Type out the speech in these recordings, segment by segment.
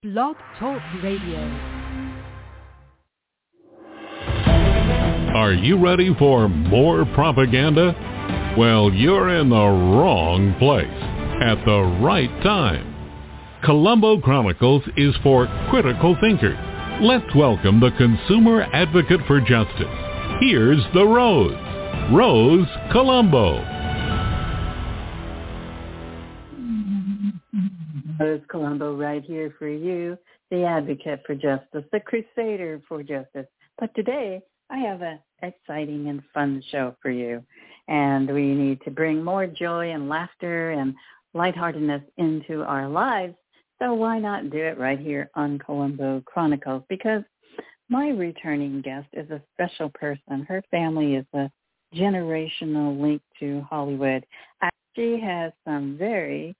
Blog Talk Radio. Are you ready for more propaganda? Well, you're in the wrong place at the right time. Colombo Chronicles is for critical thinkers. Let's welcome the consumer advocate for justice. Here's the Rose Colombo. Rose Colombo right here for you, the advocate for justice, the crusader for justice. But today, I have an exciting and fun show for you. And we need to bring more joy and laughter and lightheartedness into our lives. So why not do it right here on Colombo Chronicles? Because my returning guest is a special person. Her family is a generational link to Hollywood. And she has some very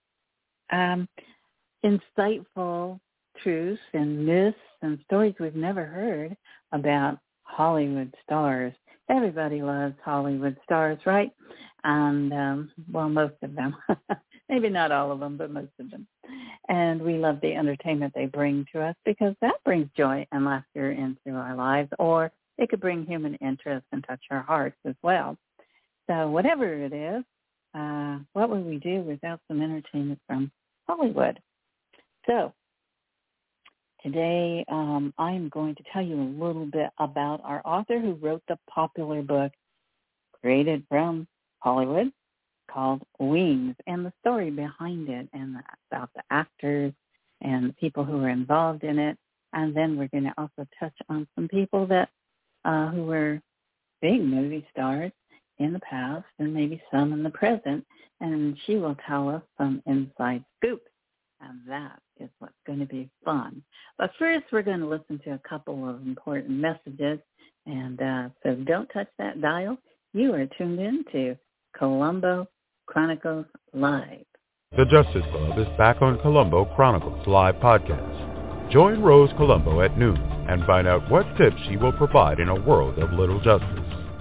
insightful truths and myths and stories we've never heard about Hollywood stars. Everybody loves Hollywood stars, right? And, well, most of them. Maybe not all of them, but most of them. And we love the entertainment they bring to us because that brings joy and laughter into our lives, or it could bring human interest and touch our hearts as well. So whatever it is, what would we do without some entertainment from Hollywood? So today I'm going to tell you a little bit about our author who wrote the popular book created from Hollywood called Wings, and the story behind it and about the actors and the people who were involved in it. And then we're going to also touch on some people that who were big movie stars in the past and maybe some in the present. And she will tell us some inside scoops. And that is what's going to be fun. But first, we're going to listen to a couple of important messages. And so don't touch that dial. You are tuned in to Colombo Chronicles Live. The Justice Club is back on Colombo Chronicles Live podcast. Join Rose Colombo at noon and find out what tips she will provide in a world of little justice.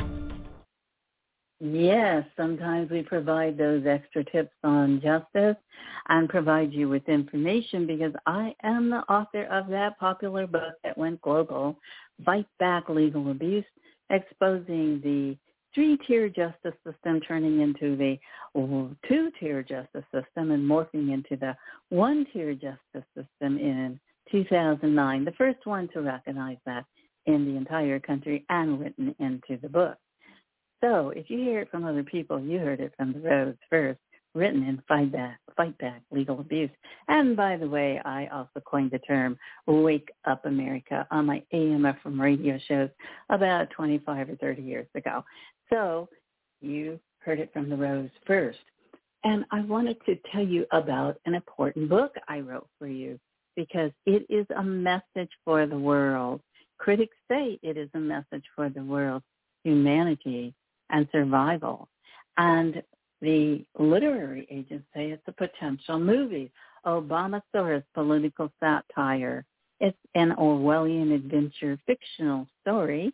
Yes, sometimes we provide those extra tips on justice and provide you with information because I am the author of that popular book that went global, Fight Back Legal Abuse, exposing the three-tier justice system turning into the two-tier justice system and morphing into the one-tier justice system in 2009, the first one to recognize that in the entire country and written into the book. So if you hear it from other people, you heard it from the Rose first, written in Fight Back Legal Abuse. And by the way, I also coined the term Wake Up America on my AM/FM radio shows about 25 or 30 years ago. So you heard it from the Rose first. And I wanted to tell you about an important book I wrote for you because it is a message for the world. Critics say it is a message for the world, humanity, and survival. And the literary agents say it's a potential movie, Obamasaurus Political Satire. It's an Orwellian adventure fictional story,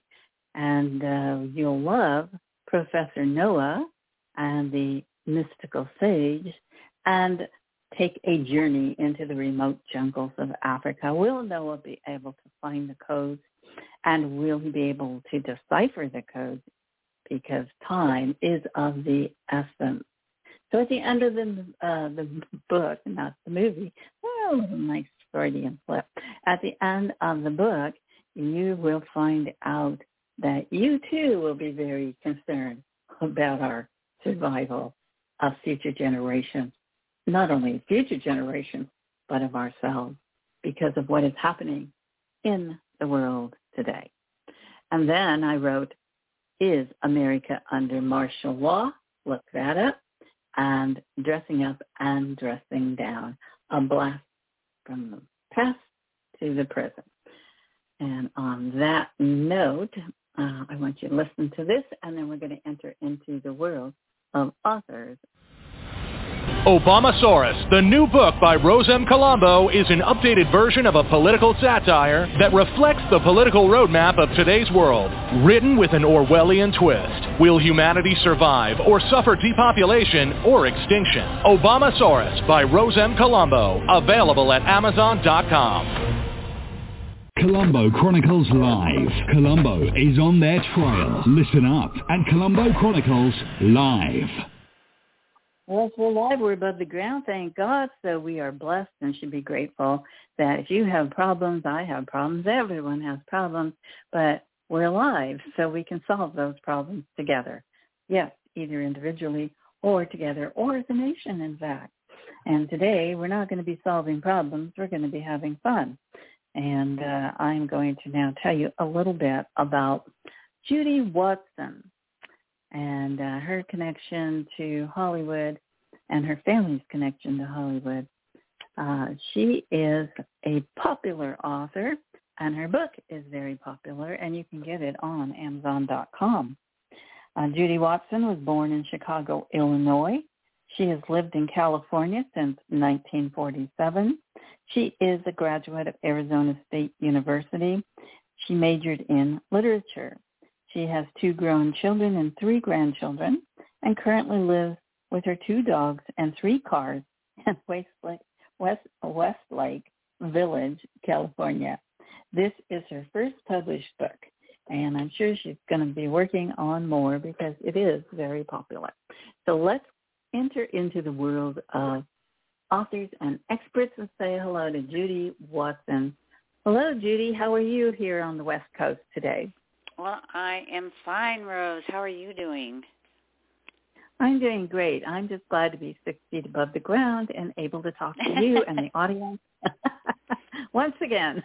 and you'll love Professor Noah and the mystical sage and take a journey into the remote jungles of Africa. Will Noah be able to find the codes, and will he be able to decipher the codes? Because time is of the essence. So at the end of the book, not the movie, a nice Freudian slip. At the end of the book, you will find out that you too will be very concerned about our survival of future generations, not only future generations, but of ourselves because of what is happening in the world today. And then I wrote, Is America Under Martial Law? Look that up. And Dressing Up and Dressing Down, a blast from the past to the present. And on that note, I want you to listen to this, and then we're going to enter into the world of authors. Obamasaurus, the new book by Rose M. Colombo, is an updated version of a political satire that reflects the political roadmap of today's world. Written with an Orwellian twist. Will humanity survive or suffer depopulation or extinction? Obamasaurus by Rose M. Colombo. Available at Amazon.com. Colombo Chronicles Live. Colombo is on their trail. Listen up at Colombo Chronicles Live. Well, if we're live, we're above the ground, thank God. So we are blessed and should be grateful that if you have problems, I have problems, everyone has problems, but we're alive, so we can solve those problems together. Yes, either individually or together, or as a nation, in fact. And today, we're not going to be solving problems. We're going to be having fun. And I'm going to now tell you a little bit about Judy Watson and her connection to Hollywood and her family's connection to Hollywood. She is a popular author, and her book is very popular, and you can get it on Amazon.com. Judy Watson was born in Chicago, Illinois. She has lived in California since 1947. She is a graduate of Arizona State University. She majored in literature. She has 2 grown children and 3 grandchildren, and currently lives with her 2 dogs and 3 cars in Westlake Village, California. This is her first published book, and I'm sure she's going to be working on more because it is very popular. So let's enter into the world of authors and experts and say hello to Judy Watson. Hello, Judy. How are you here on the West Coast today? Well, I am fine, Rose. How are you doing? I'm doing great. I'm just glad to be 6 feet above the ground and able to talk to you and the audience once again.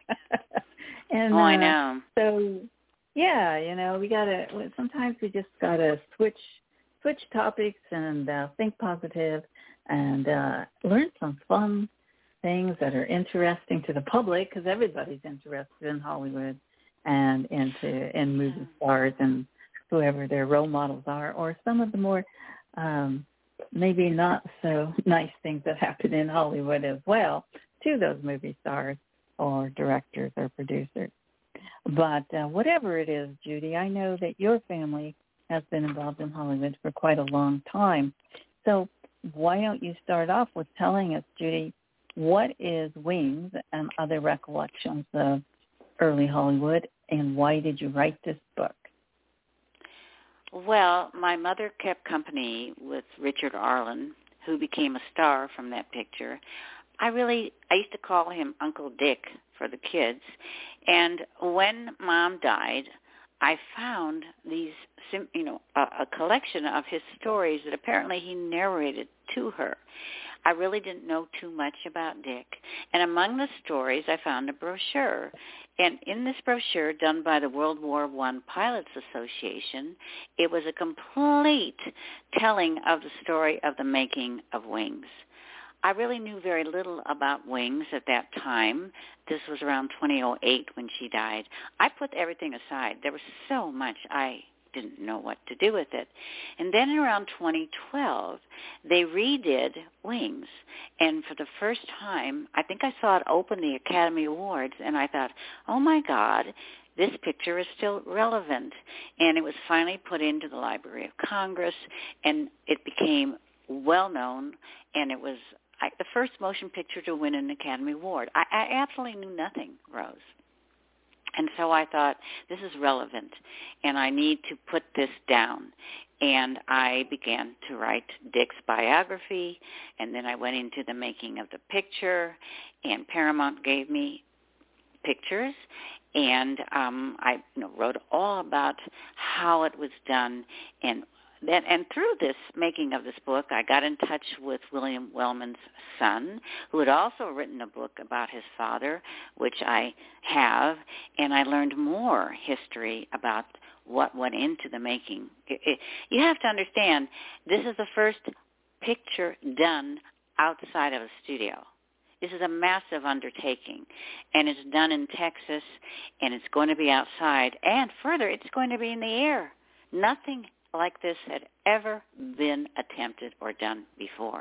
And, I know. So, yeah, sometimes we just got to switch topics and think positive and learn some fun things that are interesting to the public, because everybody's interested in Hollywood and in movie stars and whoever their role models are, or some of the more maybe not so nice things that happen in Hollywood as well to those movie stars or directors or producers. But whatever it is, Judy, I know that your family has been involved in Hollywood for quite a long time. So why don't you start off with telling us, Judy, what is Wings and Other Recollections of Early Hollywood, and why did you write this book? Well, my mother kept company with Richard Arlen, who became a star from that picture. I used to call him Uncle Dick for the kids. And when Mom died, I found these, a collection of his stories that apparently he narrated to her. I really didn't know too much about Dick. And among the stories, I found a brochure. And in this brochure done by the World War I Pilots Association, it was a complete telling of the story of the making of Wings. I really knew very little about Wings at that time. This was around 2008 when she died. I put everything aside. There was so much I didn't know what to do with it. And then around 2012, they redid Wings. And for the first time, I think I saw it open the Academy Awards, and I thought, oh, my God, this picture is still relevant. And it was finally put into the Library of Congress, and it became well-known, and it was the first motion picture to win an Academy Award. I absolutely knew nothing, Rose. And so I thought, this is relevant, and I need to put this down. And I began to write Dick's biography, and then I went into the making of the picture, and Paramount gave me pictures, and I wrote all about how it was done. And through this making of this book, I got in touch with William Wellman's son, who had also written a book about his father, which I have, and I learned more history about what went into the making. You have to understand, this is the first picture done outside of a studio. This is a massive undertaking, and it's done in Texas, and it's going to be outside, and further, it's going to be in the air. Nothing like this had ever been attempted or done before.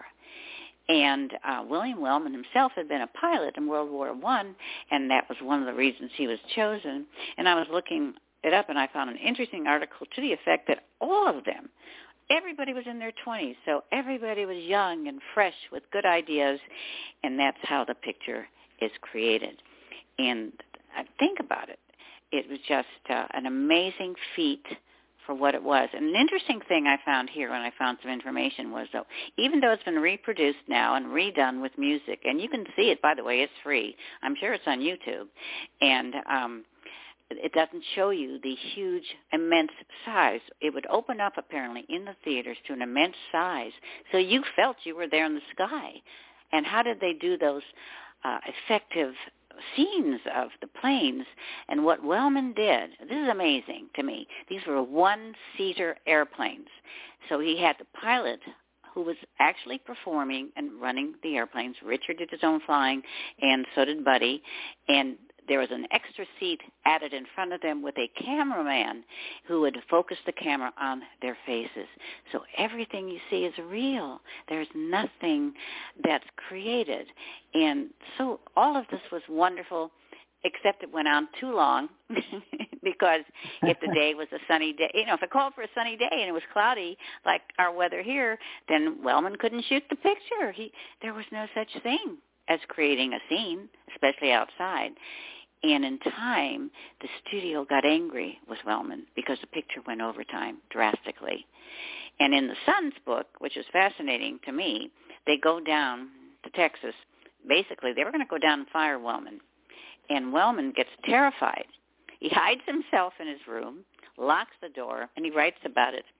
And William Wellman himself had been a pilot in World War I, and that was one of the reasons he was chosen. And I was looking it up, and I found an interesting article to the effect that all of them, everybody was in their 20s, so everybody was young and fresh with good ideas, and that's how the picture is created. And think about it. It was just an amazing feat for what it was. And an interesting thing I found here when I found some information was, though, even though it's been reproduced now and redone with music, and you can see it, by the way, it's free. I'm sure it's on YouTube. And it doesn't show you the huge, immense size. It would open up, apparently, in the theaters to an immense size. So you felt you were there in the sky. And how did they do those effective scenes of the planes? And what Wellman did, this is amazing to me. These were one-seater airplanes. So he had the pilot who was actually performing and running the airplanes. Richard did his own flying, and so did Buddy. And there was an extra seat added in front of them with a cameraman who would focus the camera on their faces. So everything you see is real. There's nothing that's created. And so all of this was wonderful, except it went on too long because if the day was a sunny day, if it called for a sunny day and it was cloudy like our weather here, then Wellman couldn't shoot the picture. There was no such thing as creating a scene, especially outside. And in time, the studio got angry with Wellman because the picture went over time drastically. And in the Sun's book, which is fascinating to me, they go down to Texas. Basically, they were going to go down and fire Wellman. And Wellman gets terrified. He hides himself in his room, locks the door, and he writes about it.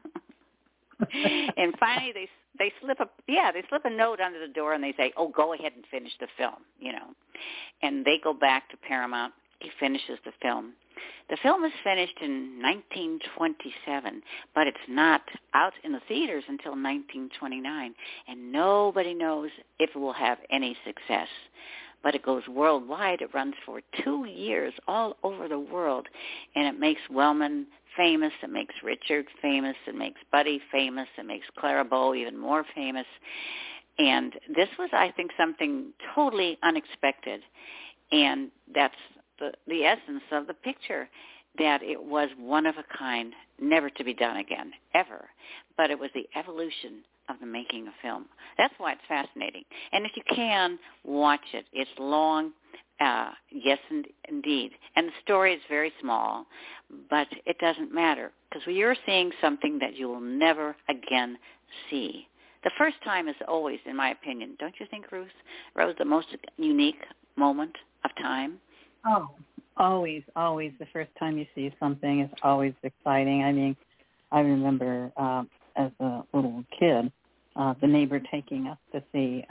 And finally, they slip a note under the door and they say, "Oh, go ahead and finish the film," And they go back to Paramount. He finishes the film. The film is finished in 1927, but it's not out in the theaters until 1929, and nobody knows if it will have any success. But it goes worldwide. It runs for 2 years all over the world, and it makes Wellman famous. It makes Richard famous. It makes Buddy famous. It makes Clara Bow even more famous. And this was, I think, something totally unexpected, and that's the essence of the picture, that it was one of a kind, never to be done again, ever. But it was the evolution of the making of film. That's why it's fascinating. And if you can, watch it. It's long, yes, indeed. And the story is very small, but it doesn't matter, because you're seeing something that you will never again see. The first time is always, in my opinion, don't you think, Rose, the most unique moment of time? Oh, always. The first time you see something is always exciting. I mean, I remember as a little kid, the neighbor taking us to see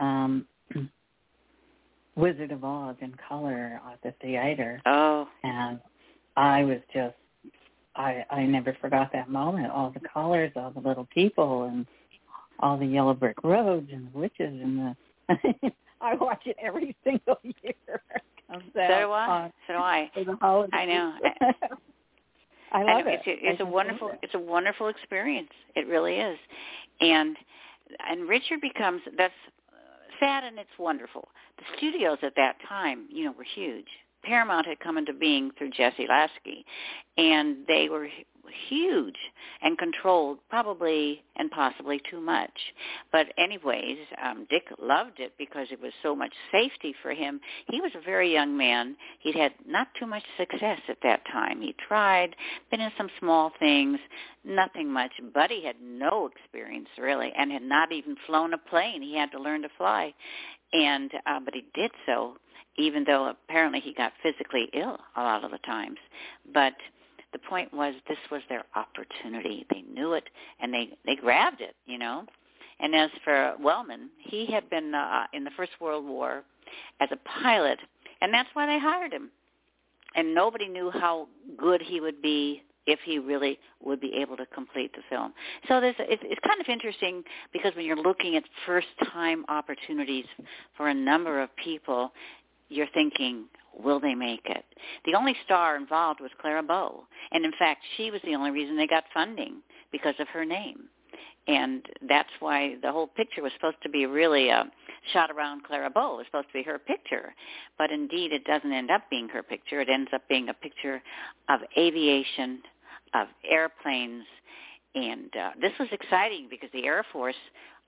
Wizard of Oz in color at the theater. Oh. And I was just, I never forgot that moment. All the colors, all the little people, and all the yellow brick roads and the witches and the... I watch it every single year. So do I. For the holidays. I know. I love it. It's a wonderful experience. It really is. And Richard becomes, that's sad and it's wonderful. The studios at that time, were huge. Paramount had come into being through Jesse Lasky, and they were huge and controlled probably and possibly too much. But anyways, Dick loved it because it was so much safety for him. He was a very young man. He'd had not too much success at that time. He tried, been in some small things, nothing much. Buddy had no experience really and had not even flown a plane. He had to learn to fly. And but he did so, even though apparently he got physically ill a lot of the times. But the point was, this was their opportunity. They knew it, and they grabbed it, And as for Wellman, he had been in the First World War as a pilot, and that's why they hired him. And nobody knew how good he would be if he really would be able to complete the film. So it's kind of interesting because when you're looking at first-time opportunities for a number of people, you're thinking, will they make it? The only star involved was Clara Bow. And, in fact, she was the only reason they got funding, because of her name. And that's why the whole picture was supposed to be really shot around Clara Bow. It was supposed to be her picture. But, indeed, it doesn't end up being her picture. It ends up being a picture of aviation, of airplanes. And this was exciting because the Air Force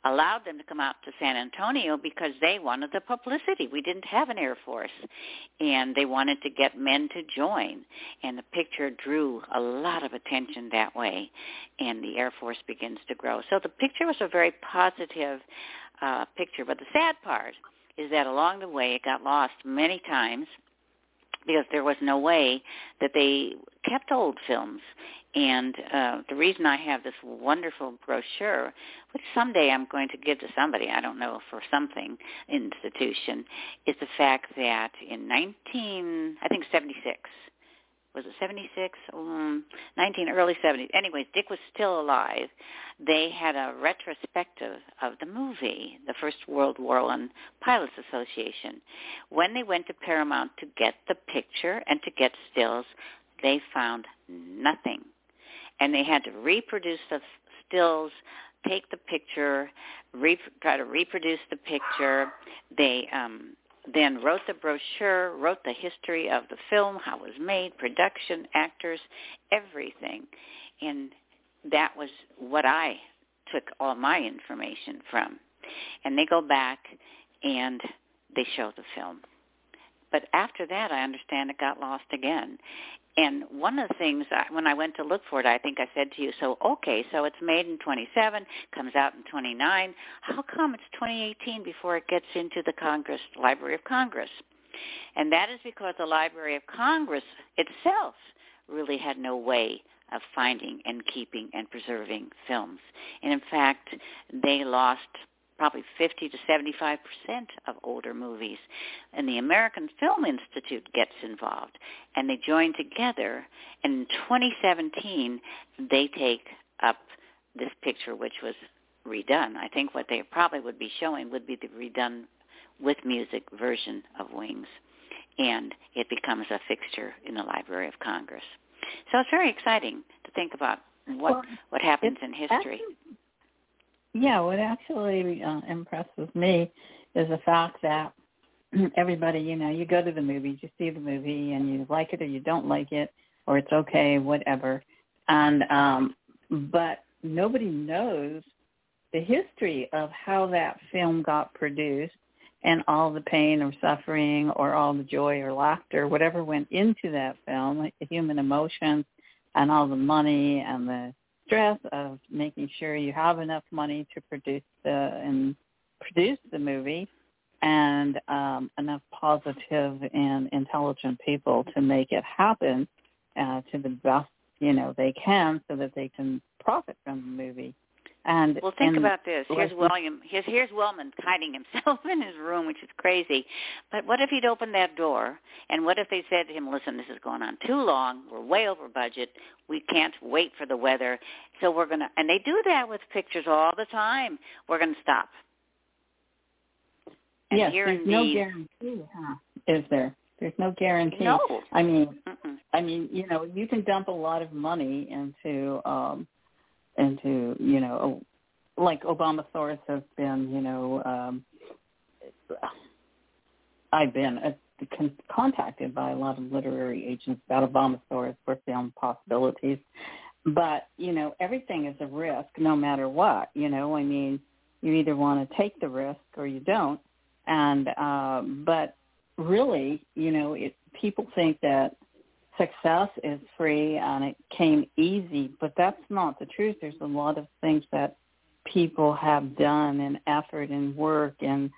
allowed them to come out to San Antonio because they wanted the publicity. We didn't have an Air Force, and they wanted to get men to join, and the picture drew a lot of attention that way, and the Air Force begins to grow. So the picture was a very positive picture, but the sad part is that along the way it got lost many times because there was no way that they kept old films. And the reason I have this wonderful brochure, which someday I'm going to give to somebody, I don't know, for something institution, is the fact that in 76, was it 76? Early 70s. Anyways, Dick was still alive. They had a retrospective of the movie, the First World War I Pilots Association. When they went to Paramount to get the picture and to get stills, they found nothing. And they had to reproduce the stills, take the picture, try to reproduce the picture. They then wrote the brochure, wrote the history of the film, how it was made, production, actors, everything. And that was what I took all my information from. And they go back and they show the film. But after that, I understand it got lost again. And one of the things, when I went to look for it, I think I said to you, so it's made in 27, comes out in 29. How come it's 2018 before it gets into the Library of Congress? And that is because the Library of Congress itself really had no way of finding and keeping and preserving films. And in fact, they lost probably 50 to 75% of older movies. And the American Film Institute gets involved, and they join together. And in 2017, they take up this picture, which was redone. I think what they probably would be showing would be the redone with music version of Wings, and it becomes a fixture in the Library of Congress. So it's very exciting to think about what happens in history. What actually impresses me is the fact that everybody, you go to the movies, you see the movie, and you like it or you don't like it, or it's okay, whatever. And but nobody knows the history of how that film got produced and all the pain or suffering or all the joy or laughter, whatever went into that film, like the human emotions and all the money and the stress of making sure you have enough money to produce the movie and enough positive and intelligent people to make it happen to the best they can, so that they can profit from the movie. And well, think about this. Here's William. Here's Wellman hiding himself in his room, which is crazy. But what if he'd opened that door, and what if they said to him, listen, this is going on too long. We're way over budget. We can't wait for the weather. So we're going to, and they do that with pictures all the time. We're going to stop. And yes, there's no guarantee, is there? There's no guarantee. No. I mean, you can dump a lot of money into like Obamasaurus has been, I've been contacted by a lot of literary agents about Obamasaurus for film possibilities. But, everything is a risk no matter what. You either want to take the risk or you don't. And but really, people think that success is free and it came easy, but that's not the truth. There's a lot of things that people have done and effort and work and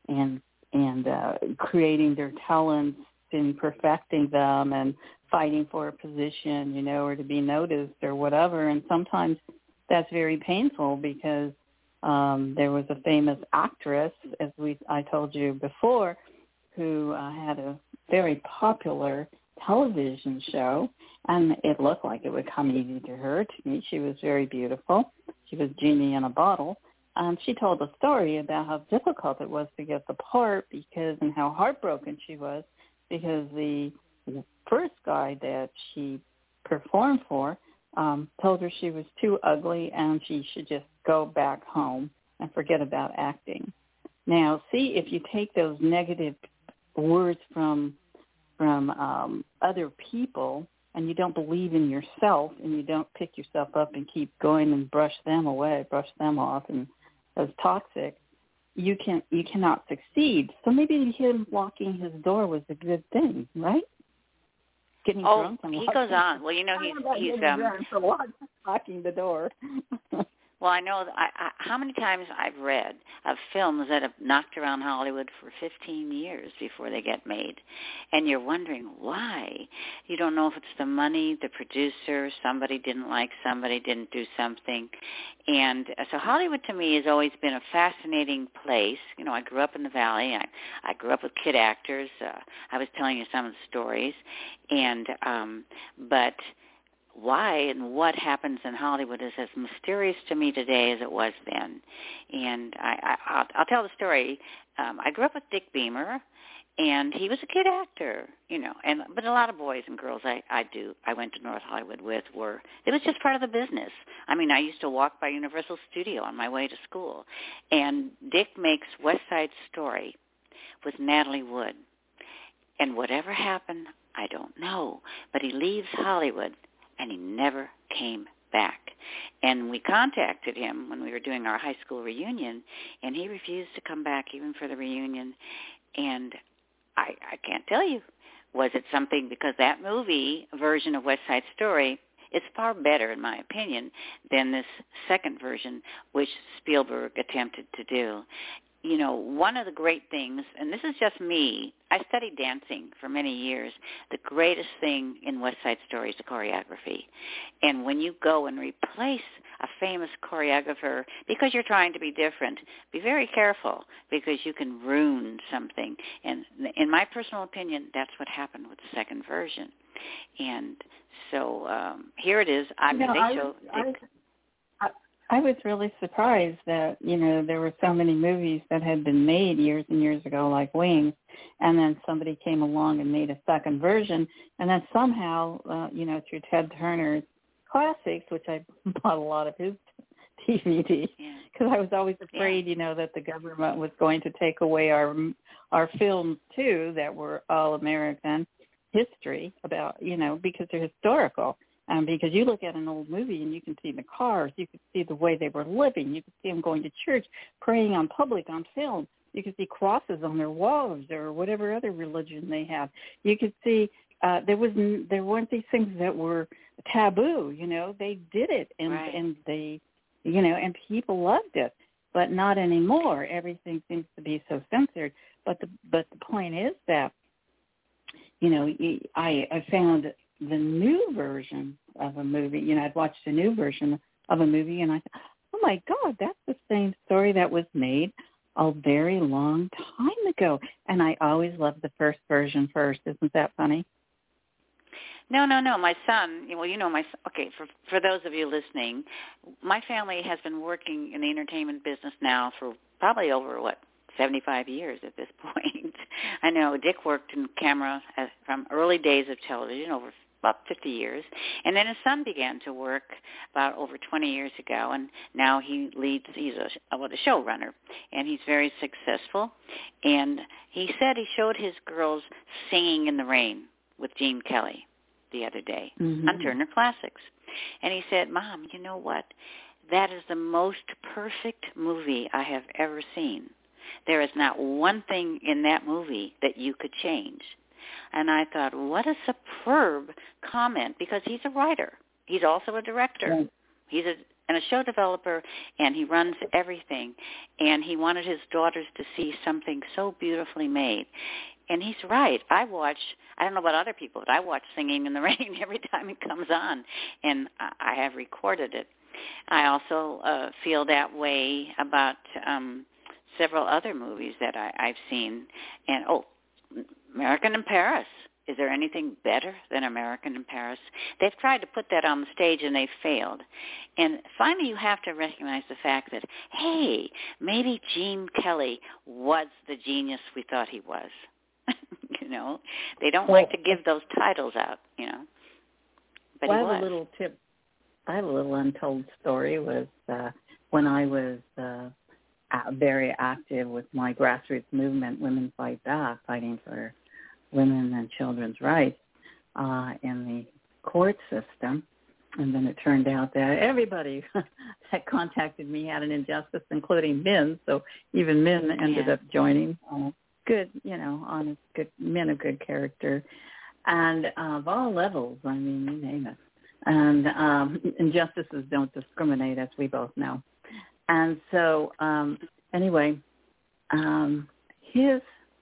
creating their talents and perfecting them and fighting for a position, or to be noticed or whatever. And sometimes that's very painful because there was a famous actress, as I told you before, who had a very popular television show, and it looked like it would come easy to her. To me, she was very beautiful. She was genie in a bottle. And she told a story about how difficult it was to get the part and how heartbroken she was because the first guy that she performed for told her she was too ugly and she should just go back home and forget about acting. Now, see, if you take those negative words from other people and you don't believe in yourself and you don't pick yourself up and keep going and brush them away, brush them off and as toxic, you cannot succeed. So maybe him locking his door was a good thing, right? Getting drunk and he goes on. Well, you know, he's locking the door. Well, I know how many times I've read of films that have knocked around Hollywood for 15 years before they get made. And you're wondering why. You don't know if it's the money, the producer, somebody didn't like somebody, didn't do something. And so Hollywood to me has always been a fascinating place. You know, I grew up in the Valley. I grew up with kid actors. I was telling you some of the stories. And but why and what happens in Hollywood is as mysterious to me today as it was then. And I'll tell the story. I grew up with Dick Beamer, and he was a kid actor, you know. But a lot of boys and girls I went to North Hollywood with it was just part of the business. I mean, I used to walk by Universal Studio on my way to school, and Dick makes West Side Story with Natalie Wood. And whatever happened, I don't know. But he leaves Hollywood, and he never came back. And we contacted him when we were doing our high school reunion, and he refused to come back even for the reunion. And I can't tell you, was it something, because that movie version of West Side Story is far better, in my opinion, than this second version, which Spielberg attempted to do. You know, one of the great things, and this is just me, I studied dancing for many years. The greatest thing in West Side Story is the choreography. And when you go and replace a famous choreographer, because you're trying to be different, be very careful, because you can ruin something. And in my personal opinion, that's what happened with the second version. And so here it is. I was really surprised that, you know, there were so many movies that had been made years and years ago, like Wings, and then somebody came along and made a second version, and then somehow, you know, through Ted Turner's classics, which I bought a lot of his DVDs, because I was always afraid, you know, that the government was going to take away our films, too, that were all American history about, you know, because they're historical. Because you look at an old movie and you can see the cars, you can see the way they were living, you can see them going to church, praying on public on film. You can see crosses on their walls or whatever other religion they have. You could see there weren't these things that were taboo. You know, they did it, and they, you know, and people loved it, but not anymore. Everything seems to be so censored. But the point is that, you know, I found the new version of a movie. You know, I'd watched a new version of a movie, and I thought, oh, my God, that's the same story that was made a very long time ago. And I always loved the first version first. Isn't that funny? No. My son, well, you know, okay, for those of you listening, my family has been working in the entertainment business now for probably over, 75 years at this point. I know Dick worked in camera from early days of television, over about 50 years. And then his son began to work about over 20 years ago, and now he's a showrunner, and he's very successful. And he said he showed his girls Singing in the Rain with Gene Kelly the other day on Turner Classics. And he said, Mom, you know what? That is the most perfect movie I have ever seen. There is not one thing in that movie that you could change. And I thought, what a superb comment, because he's a writer. He's also a director. Right. He's a show developer, and he runs everything. And he wanted his daughters to see something so beautifully made. And he's right. I don't know about other people, but I watch Singing in the Rain every time it comes on, and I have recorded it. I also feel that way about several other movies that I've seen. And, American in Paris. Is there anything better than American in Paris? They've tried to put that on the stage, and they've failed. And finally, you have to recognize the fact that, hey, maybe Gene Kelly was the genius we thought he was. You know, they don't like to give those titles out, you know. But I have a little tip. I have a little untold story. Was when I was very active with my grassroots movement, Women Fight Back, fighting for women and children's rights in the court system. And then it turned out that everybody that contacted me had an injustice, including men. So even men ended up joining. Good, honest, good men of good character, and of all levels. I mean, you name it. And injustices don't discriminate, as we both know. And so, anyway, his,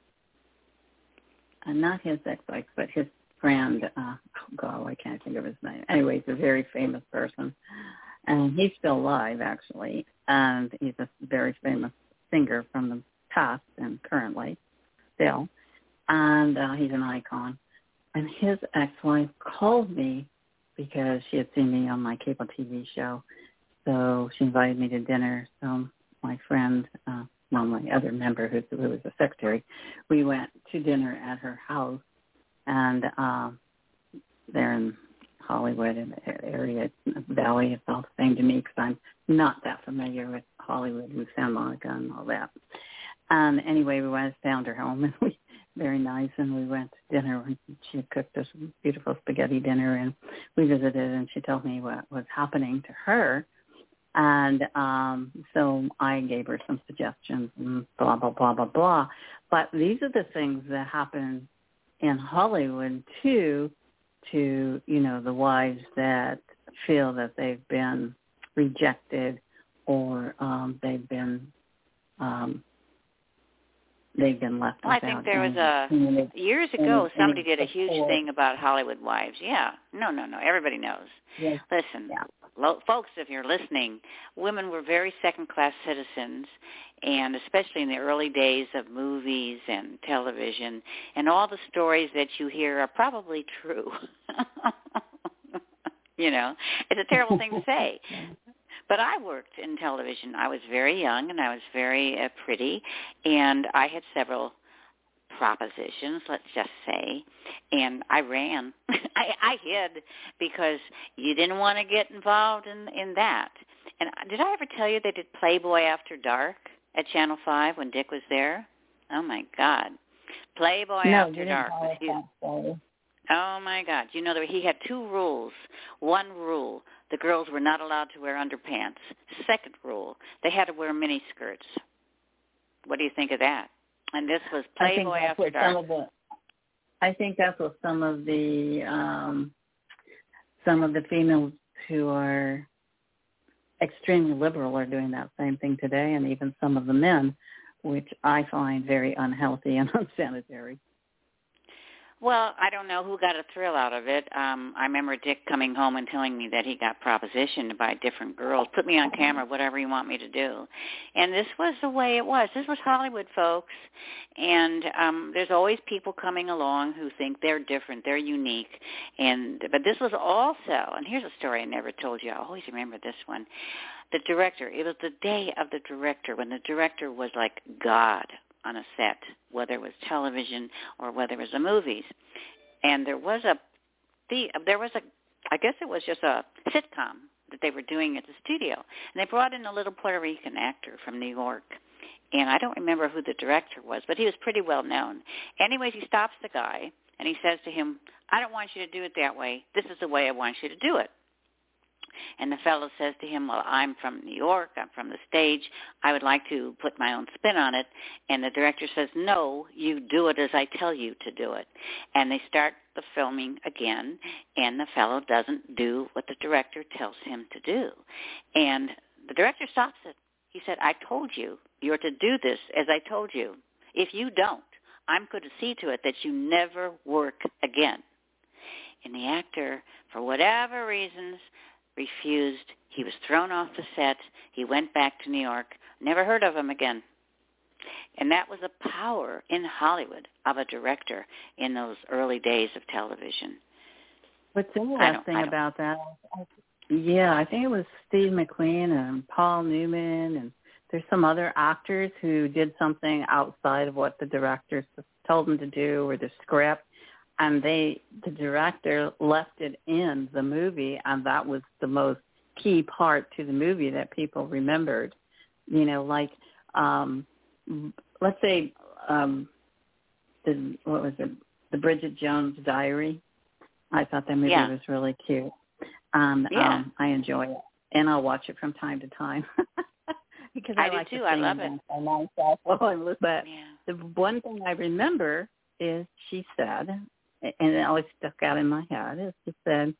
not his ex-wife, but his friend, I can't think of his name. Anyway, he's a very famous person. And he's still alive, actually. And he's a very famous singer from the past and currently still. And he's an icon. And his ex-wife called me because she had seen me on my cable TV show. So she invited me to dinner. So my friend, my other member who was a secretary, we went to dinner at her house. And they're in Hollywood, in the area, Valley. It's all the same to me because I'm not that familiar with Hollywood and Santa Monica and all that. Anyway, we went found her home, and we very nice, and we went to dinner. And she had cooked us a beautiful spaghetti dinner, and we visited, and she told me what was happening to her. And so I gave her some suggestions and blah, blah, blah, blah, blah. But these are the things that happen in Hollywood, too, to, the wives that feel that they've been rejected or they've been left without. I think there was years ago, somebody did a huge thing about Hollywood wives. Yeah. No. Everybody knows. Yes. Listen, folks, if you're listening, women were very second-class citizens, and especially in the early days of movies and television, and all the stories that you hear are probably true. It's a terrible thing to say. But I worked in television. I was very young, and I was very pretty, and I had several propositions, let's just say, and I ran. I hid because you didn't want to get involved in that. And did I ever tell you they did Playboy After Dark at Channel 5 when Dick was there? Oh, my God. Playboy After Dark. Oh, my God. That he had two rules. One rule, the girls were not allowed to wear underpants. Second rule, they had to wear miniskirts. What do you think of that? And this was Playboy After Dark. I think that's what some of the females who are extremely liberal are doing that same thing today, and even some of the men, which I find very unhealthy and unsanitary. Well, I don't know who got a thrill out of it. I remember Dick coming home and telling me that he got propositioned by different girls. Put me on camera, whatever you want me to do. And this was the way it was. This was Hollywood, folks. And there's always people coming along who think they're different, they're unique. But this was also, and here's a story I never told you. I always remember this one. The director, it was the day of the director, when the director was like God on a set, whether it was television or whether it was the movies. And there was I guess it was just a sitcom that they were doing at the studio. And they brought in a little Puerto Rican actor from New York. And I don't remember who the director was, but he was pretty well known. Anyways, he stops the guy and he says to him, I don't want you to do it that way. This is the way I want you to do it. And the fellow says to him, well, I'm from New York. I'm from the stage. I would like to put my own spin on it. And the director says, no, you do it as I tell you to do it. And they start the filming again, and the fellow doesn't do what the director tells him to do. And the director stops it. He said, I told you you're to do this as I told you. If you don't, I'm going to see to it that you never work again. And the actor, for whatever reasons, refused. He was thrown off the set. He went back to New York. Never heard of him again. And that was the power in Hollywood of a director in those early days of television. What's interesting about that, I think it was Steve McQueen and Paul Newman, and there's some other actors who did something outside of what the directors told them to do or the script. And the director left it in the movie, and that was the most key part to the movie that people remembered. Like, let's say, the Bridget Jones Diary. I thought that movie was really cute. I enjoy it, and I'll watch it from time to time because I like do too. To I love it. Myself while I listen. But the one thing I remember is she said, and it always stuck out in my head, is she said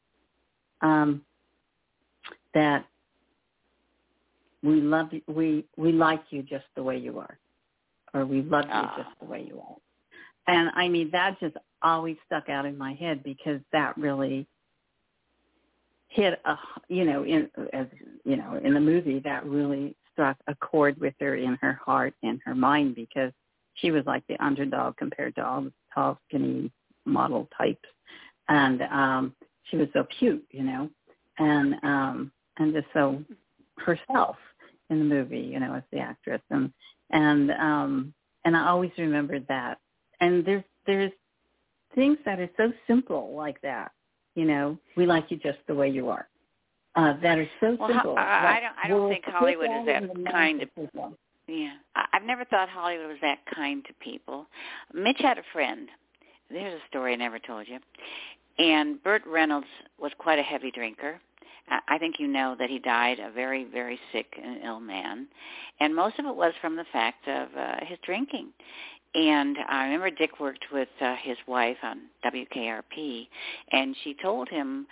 that we love you, we like you just the way you are, or we love you just the way you are. And I mean, that just always stuck out in my head because that really hit in the movie, that really struck a chord with her in her heart and her mind, because she was like the underdog compared to all the tall, skinny model types. And she was so cute, and just so herself in the movie, as the actress. And I always remembered that. And there's things that are so simple like that, we like you just the way you are. That are so simple. I don't think Hollywood is that kind of people. Yeah, I've never thought Hollywood was that kind to people. Mitch had a friend. There's a story I never told you. And Burt Reynolds was quite a heavy drinker. I think you know that he died a very, very sick and ill man. And most of it was from the fact of his drinking. And I remember Dick worked with his wife on WKRP, and she told him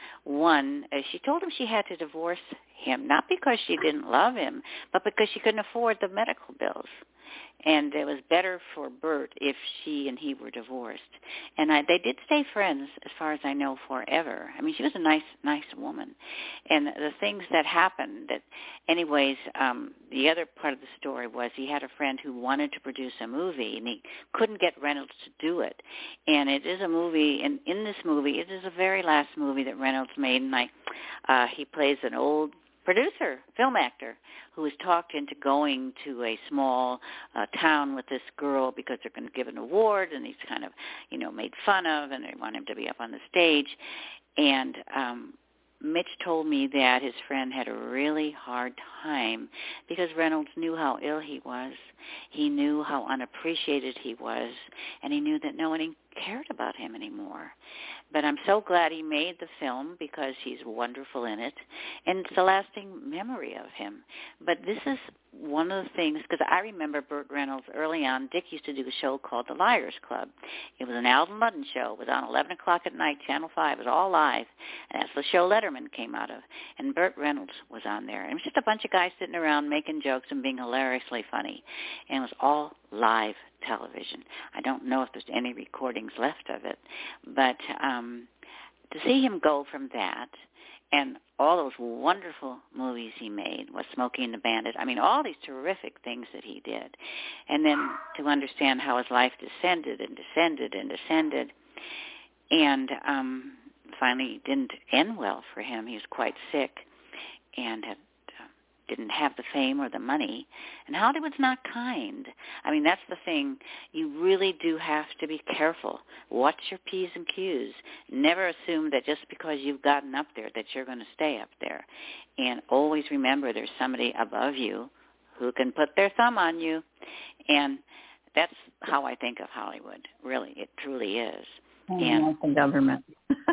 she had to divorce him, not because she didn't love him, but because she couldn't afford the medical bills. And it was better for Bert if she and he were divorced. And they did stay friends, as far as I know, forever. I mean, she was a nice woman. And the things that happened, anyways, the other part of the story was he had a friend who wanted to produce a movie, and he couldn't get Reynolds to do it. And it is a movie, and in this movie, it is the very last movie that Reynolds made, and he plays an old producer, film actor, who was talked into going to a small town with this girl because they're going to give an award, and he's kind of, made fun of, and they want him to be up on the stage. And Mitch told me that his friend had a really hard time because Reynolds knew how ill he was. He knew how unappreciated he was, and he knew that no one cared about him anymore. But I'm so glad he made the film because he's wonderful in it, and it's a lasting memory of him. But this is one of the things, because I remember Burt Reynolds early on. Dick used to do a show called The Liars Club. It was an Alden Ludden show. It was on 11 o'clock at night, Channel 5. It was all live, and that's the show Letterman came out of. And Burt Reynolds was on there. And it was just a bunch of guys sitting around making jokes and being hilariously funny. And it was all live television. I don't know if there's any recordings left of it, but to see him go from that and all those wonderful movies he made, was Smokey and the Bandit, I mean, all these terrific things that he did, and then to understand how his life descended and descended and descended, and finally didn't end well for him. He was quite sick and didn't have the fame or the money. And Hollywood's not kind. I mean, that's the thing. You really do have to be careful. Watch your P's and Q's. Never assume that just because you've gotten up there that you're going to stay up there. And always remember there's somebody above you who can put their thumb on you. And that's how I think of Hollywood. Really, it truly is. And the government.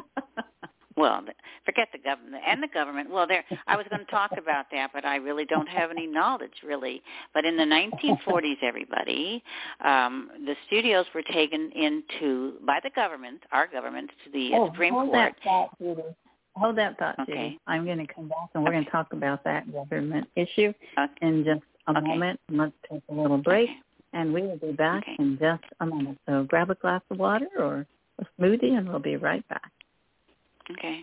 Well, forget the government and the government. Well, I was going to talk about that, but I really don't have any knowledge, really. But in the 1940s, everybody, the studios were taken by the government, our government, to the Supreme Court. Hold that thought, Judy. Okay. I'm going to come back, and we're going to talk about that government issue in just a moment. Let's take a little break, and we will be back in just a moment. So grab a glass of water or a smoothie, and we'll be right back. Okay.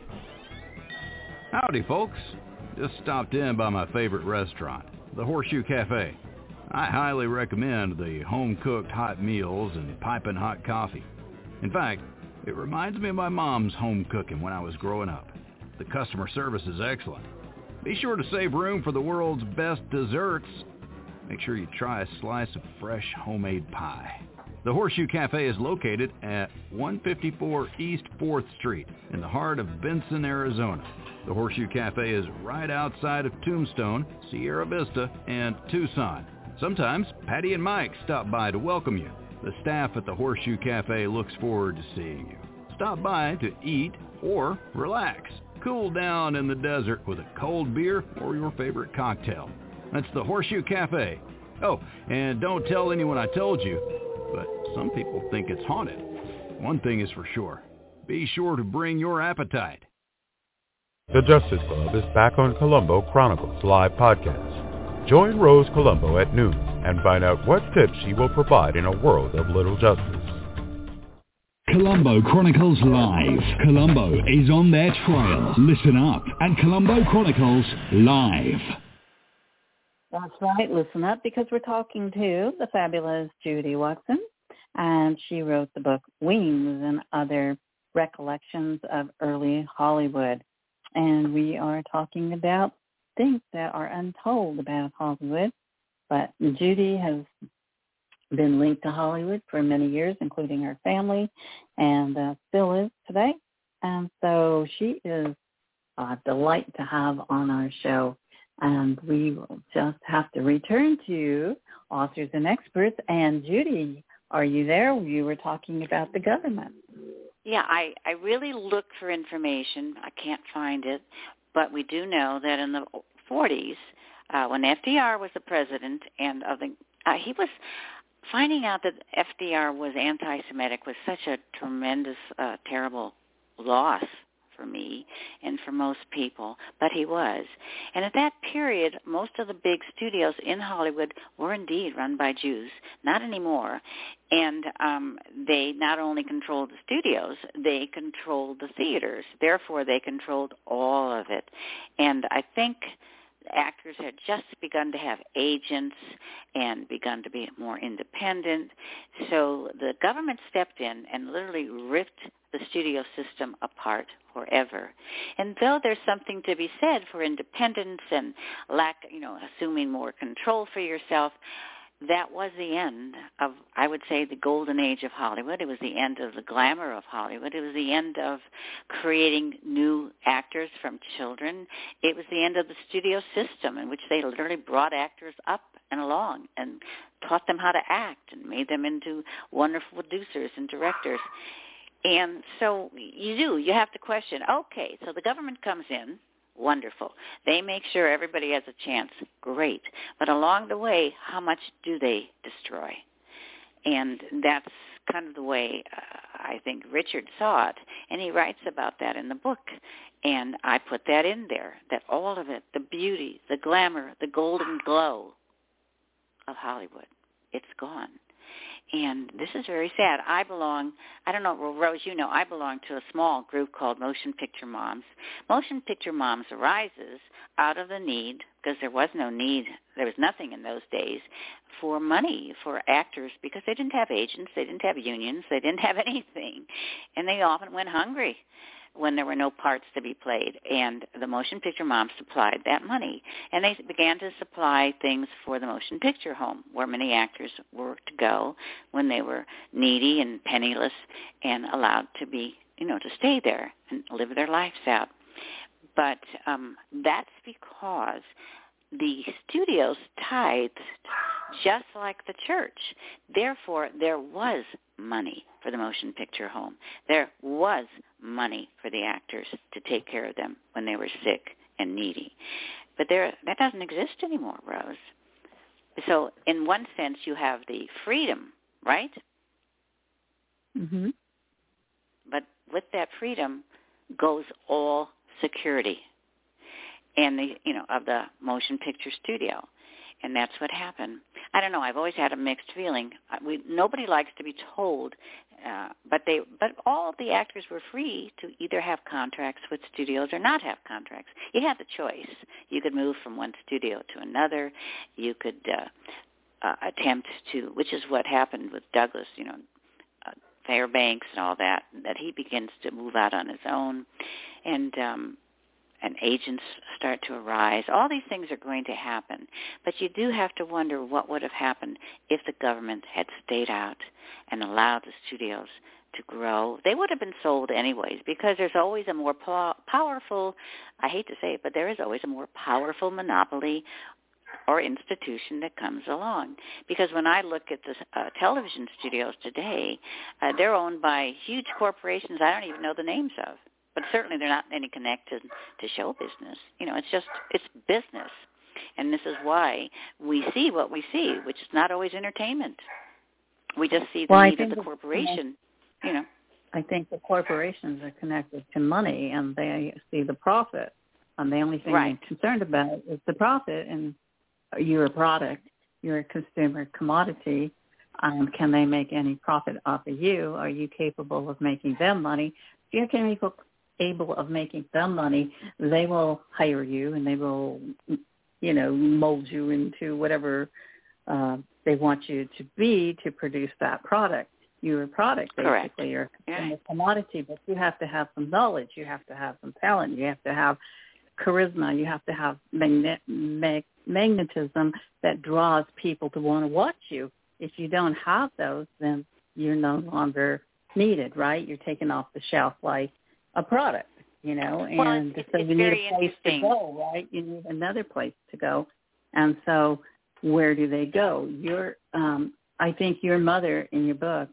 Howdy, folks. Just stopped in by my favorite restaurant, the Horseshoe Cafe. I highly recommend the home-cooked hot meals and piping hot coffee. In fact, it reminds me of my mom's home cooking when I was growing up. The customer service is excellent. Be sure to save room for the world's best desserts. Make sure you try a slice of fresh homemade pie. The Horseshoe Cafe is located at 154 East 4th Street in the heart of Benson, Arizona. The Horseshoe Cafe is right outside of Tombstone, Sierra Vista, and Tucson. Sometimes Patty and Mike stop by to welcome you. The staff at the Horseshoe Cafe looks forward to seeing you. Stop by to eat or relax. cool down in the desert with a cold beer or your favorite cocktail. That's the Horseshoe Cafe. Oh, and don't tell anyone I told you, but some people think it's haunted. One thing is for sure. Be sure to bring your appetite. The Justice Club is back on Colombo Chronicles Live podcast. Join Rose Colombo at noon and find out what tips she will provide in a world of little justice. Colombo Chronicles Live. Colombo is on their trail. Listen up at Colombo Chronicles Live. That's right. Listen up, because we're talking to the fabulous Judy Watson, and she wrote the book Wings and Other Recollections of Early Hollywood. And we are talking about things that are untold about Hollywood. But Judy has been linked to Hollywood for many years, including her family, and still is today. And so she is a delight to have on our show. And we will just have to return to authors and experts. And Judy, are you there? You were talking about the government. Yeah, I really looked for information. I can't find it. But we do know that in the 40s, when FDR was the president, and he was finding out that FDR was anti-Semitic was such a tremendous, terrible loss for me and for most people, but he was. And at that period, most of the big studios in Hollywood were indeed run by Jews. Not anymore. And they not only controlled the studios, they controlled the theaters. Therefore, they controlled all of it. And I think actors had just begun to have agents and begun to be more independent. So the government stepped in and literally ripped the studio system apart forever. And though there's something to be said for independence and assuming more control for yourself, that was the end of, I would say, the golden age of Hollywood. It was the end of the glamour of Hollywood. It was the end of creating new actors from children. It was the end of the studio system, in which they literally brought actors up and along and taught them how to act and made them into wonderful producers and directors. And so you have to question, okay, so the government comes in. Wonderful. They make sure everybody has a chance. Great. But along the way, how much do they destroy? And that's kind of the way I think Richard saw it. And he writes about that in the book. And I put that in there, that all of it, the beauty, the glamour, the golden glow of Hollywood, it's gone. And this is very sad. I don't know, Rose, I belong to a small group called Motion Picture Moms. Motion Picture Moms arises out of the need, because there was no need, there was nothing in those days, for money for actors, because they didn't have agents, they didn't have unions, they didn't have anything. And they often went hungry when there were no parts to be played, and the Motion Picture Moms supplied that money. And they began to supply things for the motion picture home, where many actors were to go when they were needy and penniless and allowed to be, to stay there and live their lives out. But that's because the studios tithed just like the church. Therefore, there was money for the motion picture home. There was money for the actors to take care of them when they were sick and needy. But that doesn't exist anymore, Rose. So in one sense, you have the freedom, right? Mm-hmm. But with that freedom goes all security and of the motion picture studio. And that's what happened. I don't know. I've always had a mixed feeling. Nobody likes to be told, but all of the actors were free to either have contracts with studios or not have contracts. You had the choice. You could move from one studio to another. You could attempt to, which is what happened with Douglas, Fairbanks and all that he begins to move out on his own, and agents start to arise. All these things are going to happen. But you do have to wonder what would have happened if the government had stayed out and allowed the studios to grow. They would have been sold anyways, because there's always a more powerful, I hate to say it, but there is always a more powerful monopoly or institution that comes along. Because when I look at the television studios today, they're owned by huge corporations I don't even know the names of. but certainly they're not any connection to show business. It's business. And this is why we see what we see, which is not always entertainment. We just see the need of the corporation, I think the corporations are connected to money, and they see the profit. And the only thing they're concerned about is the profit. And you're a product. You're a consumer commodity. Can they make any profit off of you? Are you capable of making them money? If you're capable of making them money, they will hire you, and they will, mold you into whatever they want you to be to produce that product. You're a product, basically. Correct. You're a commodity, but you have to have some knowledge. You have to have some talent. You have to have charisma. You have to have magnetism that draws people to want to watch you. If you don't have those, then you're no longer needed, right? You're taken off the shelf like a product, and so you need a place to go, right? You need another place to go. And so where do they go? I think your mother in your book,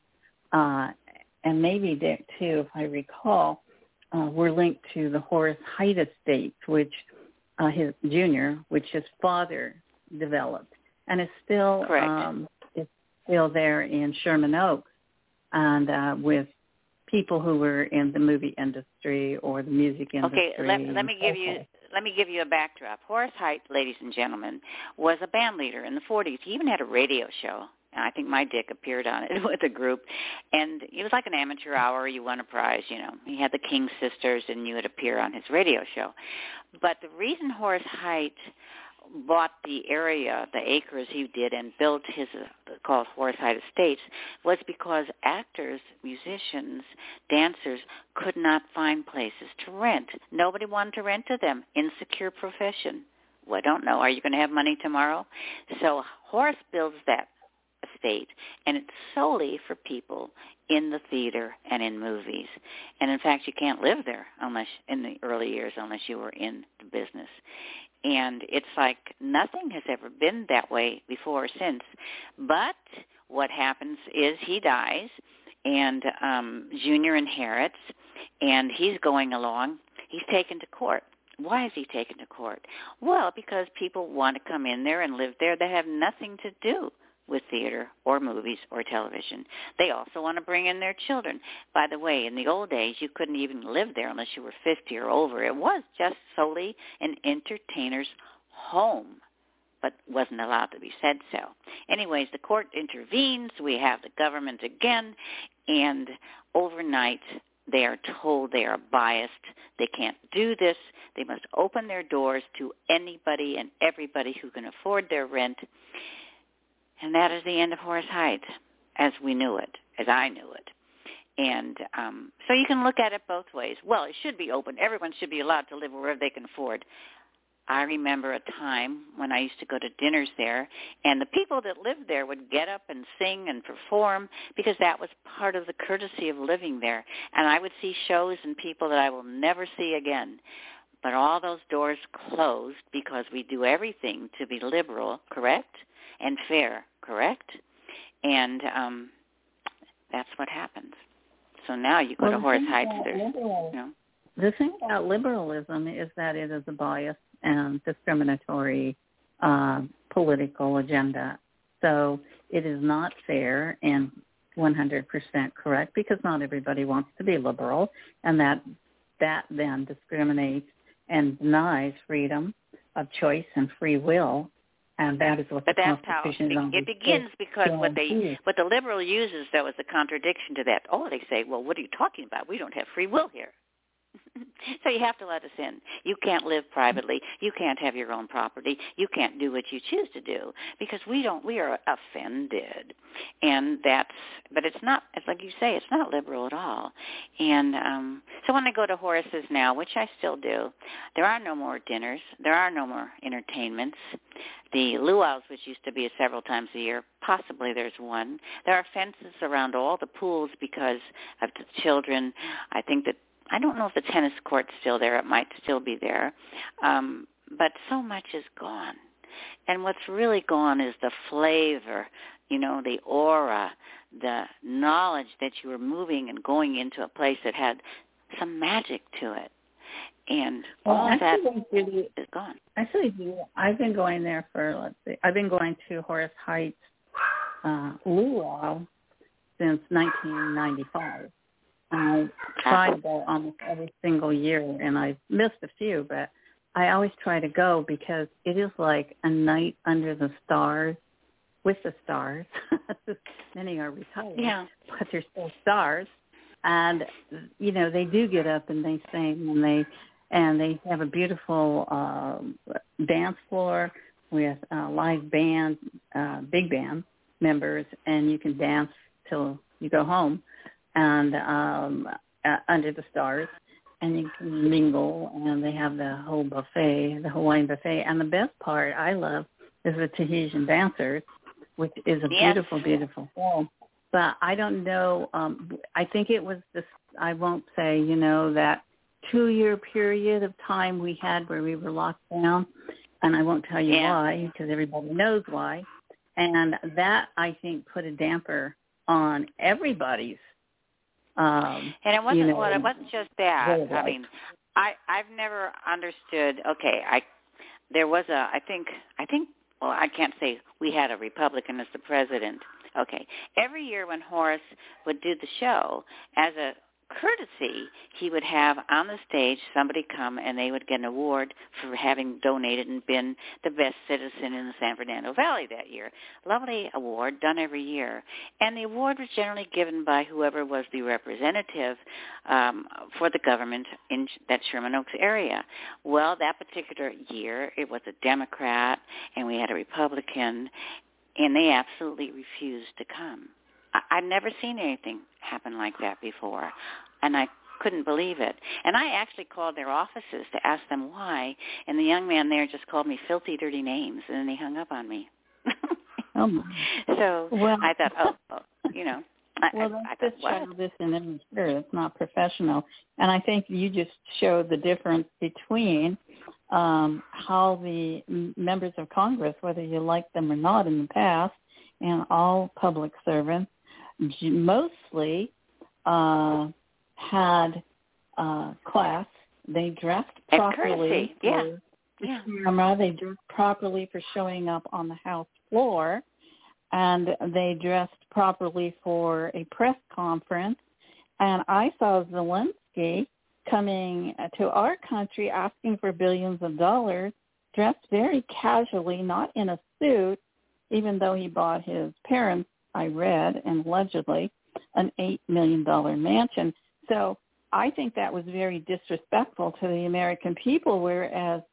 and maybe Dick too, if I recall, were linked to the Horace Heidt estates, which his father developed, and is still there in Sherman Oaks, and with people who were in the movie industry or the music industry. Okay, let me give you a backdrop. Horace Heidt, ladies and gentlemen, was a band leader in the 40s. He even had a radio show. I think my Dick appeared on it with a group, and it was like an amateur hour. You won a prize, He had the King Sisters, and you would appear on his radio show. But the reason Horace Heidt bought the area, the acres he did, and built his called Horace Heidt Estates was because actors, musicians, dancers could not find places to rent. Nobody wanted to rent to them. Insecure profession. Well, I don't know. Are you going to have money tomorrow? So Horace builds that estate, and it's solely for people in the theater and in movies. And in fact, you can't live there unless in the early years unless you were in the business. And it's like nothing has ever been that way before or since. But what happens is he dies, and Junior inherits, and he's going along. He's taken to court. Why is he taken to court? Well, because people want to come in there and live there that have nothing to do with theater or movies or television. They also want to bring in their children. By the way, in the old days, you couldn't even live there unless you were 50 or over. It was just solely an entertainer's home, but wasn't allowed to be said so. Anyways, the court intervenes. We have the government again, and overnight they are told they are biased. They can't do this. They must open their doors to anybody and everybody who can afford their rent. And that is the end of Horace Heidt, as we knew it, as I knew it. And so you can look at it both ways. Well, it should be open. Everyone should be allowed to live wherever they can afford. I remember a time when I used to go to dinners there, and the people that lived there would get up and sing and perform because that was part of the courtesy of living there. And I would see shows and people that I will never see again. But all those doors closed because we do everything to be liberal, correct? And fair, correct? And that's what happens. So now you go to Horace Heidt. The thing about liberalism is that it is a biased and discriminatory political agenda. So it is not fair and 100% correct because not everybody wants to be liberal, and that then discriminates and denies freedom of choice and free will. And that is what the Constitution is. It begins because what the liberal uses, though, is a contradiction to that. Oh, they say, well, what are you talking about? We don't have free will here. So you have to let us in. You can't live privately. You can't have your own property. You can't do what you choose to do because we are offended. And but it's not, like you say, it's not liberal at all. And so when I go to Horace's now, which I still do, there are no more dinners. There are no more entertainments. The luau's, which used to be several times a year, possibly there's one. There are fences around all the pools because of the children. I don't know if the tennis court's still there. It might still be there. But so much is gone. And what's really gone is the flavor, the aura, the knowledge that you were moving and going into a place that had some magic to it. And all of that is gone. Actually, I've been going there for, I've been going to Horace Heights luau since 1995. And I try to go almost every single year, and I've missed a few, but I always try to go because it is like a night under the stars, with the stars. Many are retired, but they're still stars. And, you know, they do get up and they sing, and they have a beautiful dance floor with live band, big band members, and you can dance till you go home, and under the stars, and you can mingle, and they have the whole buffet, the Hawaiian buffet. And the best part I love is the Tahitian dancers, which is a beautiful, beautiful film. But I don't know, I think it was this, I won't say, you know, that 2-year period of time we had where we were locked down, and I won't tell you why, because everybody knows why. And that, I think, put a damper on everybody's. And it wasn't it wasn't just that. I mean, I've never understood. Okay, there was I think. Well, I can't say we had a Republican as the president. Okay, every year when Horace would do the show, as a courtesy, he would have on the stage somebody come and they would get an award for having donated and been the best citizen in the San Fernando Valley that year. Lovely award done every year. And the award was generally given by whoever was the representative for the government in that Sherman Oaks area. Well, that particular year it was a Democrat and we had a Republican, and they absolutely refused to come. I'd never seen anything happen like that before, and I couldn't believe it. And I actually called their offices to ask them why, and the young man there just called me filthy, dirty names, and then he hung up on me. So I thought, you know. That's childish and immature. It's not professional. And I think you just showed the difference between how the members of Congress, whether you like them or not in the past, and all public servants, mostly had class. They dressed properly for the camera. They dressed properly for showing up on the House floor, and they dressed properly for a press conference. And I saw Zelensky coming to our country asking for billions of dollars, dressed very casually, not in a suit, even though he bought his parents, I read, and allegedly, an $8 million mansion. So I think that was very disrespectful to the American people, whereas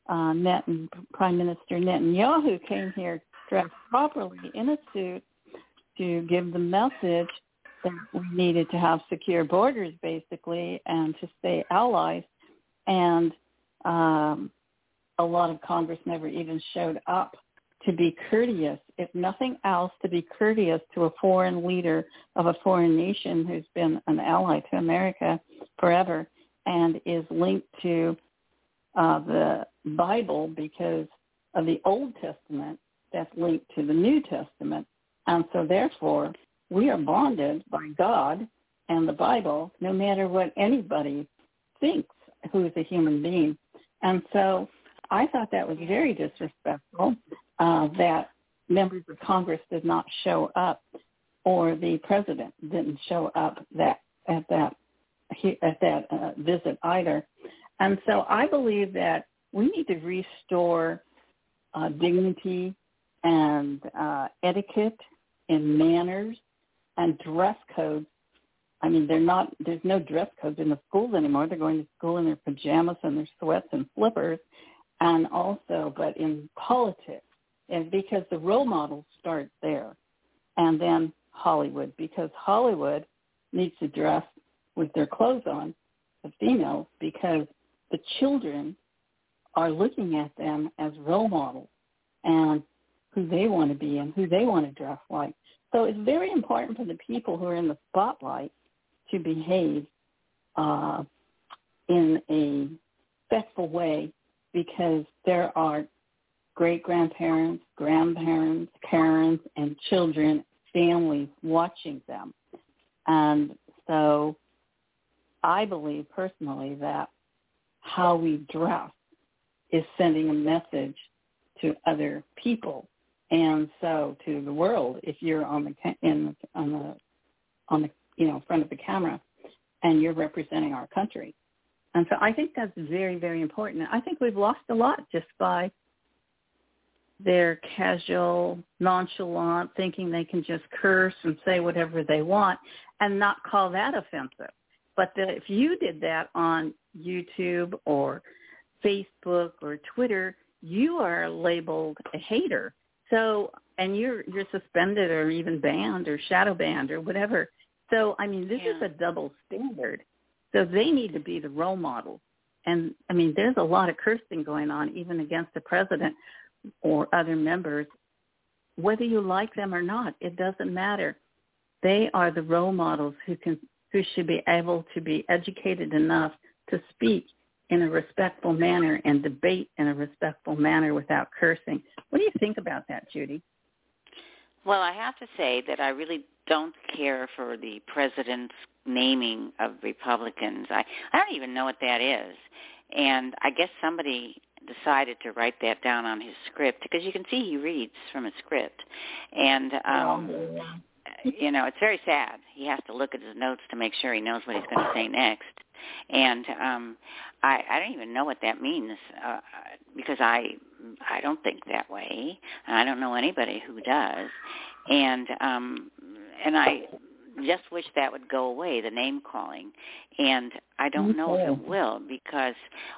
Prime Minister Netanyahu came here dressed properly in a suit to give the message that we needed to have secure borders, basically, and to stay allies. And a lot of Congress never even showed up to be courteous, if nothing else, to be courteous to a foreign leader of a foreign nation who's been an ally to America forever and is linked to the Bible because of the Old Testament that's linked to the New Testament. And so therefore, we are bonded by God and the Bible, no matter what anybody thinks who is a human being. And so I thought that was very disrespectful. That members of Congress did not show up, or the president didn't show up at that visit either. And so I believe that we need to restore dignity and etiquette and manners and dress codes. I mean, there's no dress codes in the schools anymore. They're going to school in their pajamas and their sweats and slippers. And also, but in politics, and because the role models start there, and then Hollywood, because Hollywood needs to dress with their clothes on, the females, because the children are looking at them as role models and who they want to be and who they want to dress like. So it's very important for the people who are in the spotlight to behave in a respectful way, because there are great-grandparents, grandparents, parents, and children, families watching them. And so I believe personally that how we dress is sending a message to other people, and so to the world. If you're on the front of the camera, and you're representing our country, and so I think that's very, very important. I think we've lost a lot just by their casual, nonchalant, thinking they can just curse and say whatever they want and not call that offensive. But if you did that on YouTube or Facebook or Twitter, you are labeled a hater. So, and you're suspended or even banned or shadow banned or whatever. So, I mean, this is a double standard. So they need to be the role model. And, I mean, there's a lot of cursing going on even against the president or other members. Whether you like them or not, it doesn't matter. They are the role models who should be able to be educated enough to speak in a respectful manner and debate in a respectful manner without cursing. What do you think about that, Judy? Well, I have to say that I really don't care for the president's naming of Republicans. I don't even know what that is. And I guess somebody decided to write that down on his script, because you can see he reads from a script. And, it's very sad. He has to look at his notes to make sure he knows what he's going to say next. And I don't even know what that means, because I don't think that way, and I don't know anybody who does. And I just wish that would go away, the name calling. And I don't know if it will, because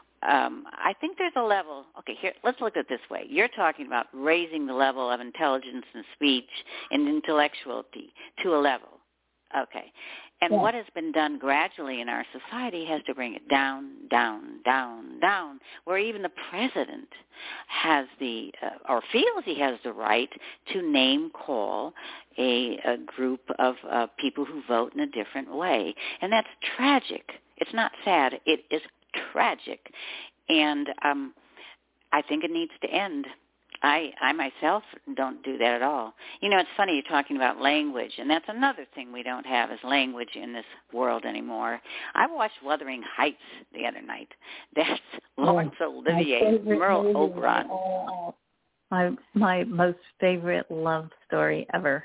I think there's a level. Okay, here, let's look at it this way. You're talking about raising the level of intelligence and speech and intellectuality to a level. Okay. And what has been done gradually in our society has to bring it down, down, down, down, where even the president has or feels he has the right to name call a group of people who vote in a different way. And that's tragic. It's not sad. It is tragic. And I think it needs to end. I myself don't do that at all. It's funny you're talking about language, and that's another thing we don't have is language in this world anymore. I watched Wuthering Heights the other night. That's Laurence Olivier, Merle Oberon. My most favorite love story ever.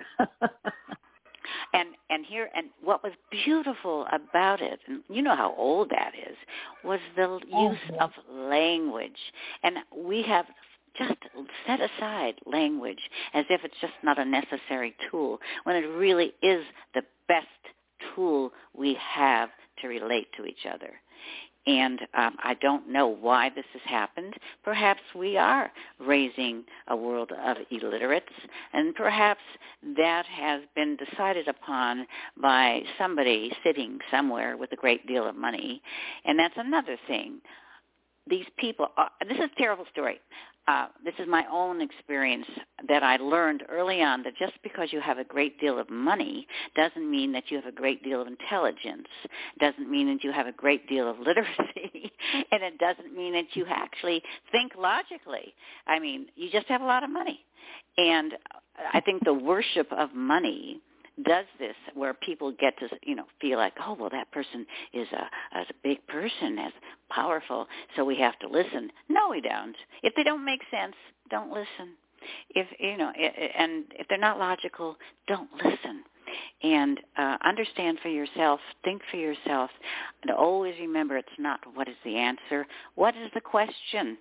And what was beautiful about it, and you know how old that is, was the use of language. And we have just set aside language as if it's just not a necessary tool, when it really is the best tool we have to relate to each other. And I don't know why this has happened. Perhaps we are raising a world of illiterates, and perhaps that has been decided upon by somebody sitting somewhere with a great deal of money. And that's another thing. These people, this is a terrible story. This is my own experience that I learned early on, that just because you have a great deal of money doesn't mean that you have a great deal of intelligence, doesn't mean that you have a great deal of literacy, and it doesn't mean that you actually think logically. I mean, you just have a lot of money. And I think the worship of money does this, where people get to, feel like, oh, well, that person is a big person, as powerful, so we have to listen. No, we don't. If they don't make sense, don't listen. And if they're not logical, don't listen. And understand for yourself, think for yourself, and always remember, it's not what is the answer, what is the question?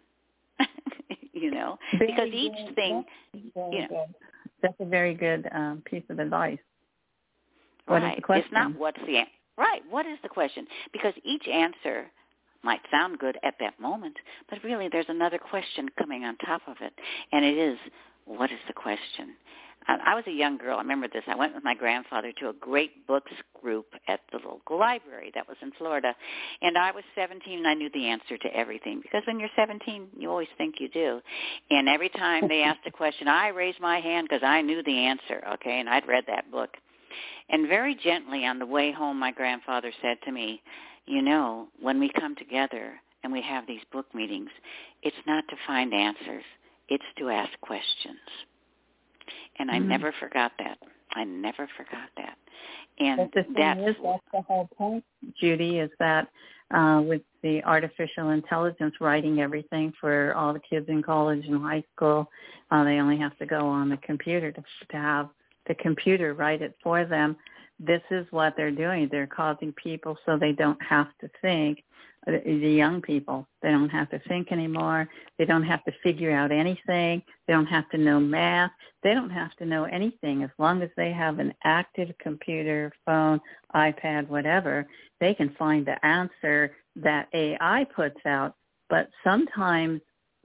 Because each thing, That's a very good piece of advice. What is the question? It's not what's the answer. Right. What is the question? Because each answer might sound good at that moment, but really there's another question coming on top of it, and it is, what is the question? I was a young girl. I remember this. I went with my grandfather to a great books group at the local library that was in Florida, and I was 17, and I knew the answer to everything, because when you're 17, you always think you do. And every time they asked a question, I raised my hand because I knew the answer, okay, and I'd read that book. And very gently on the way home, my grandfather said to me, when we come together and we have these book meetings, it's not to find answers. It's to ask questions. And I never forgot that. I never forgot that. And that's the whole point, Judy, is that with the artificial intelligence writing everything for all the kids in college and high school, they only have to go on the computer to have the computer write it for them. This is what they're doing. They're causing people so they don't have to think. The young people, they don't have to think anymore. They don't have to figure out anything. They don't have to know math. They don't have to know anything. As long as they have an active computer, phone, iPad, whatever, they can find the answer that AI puts out. But sometimes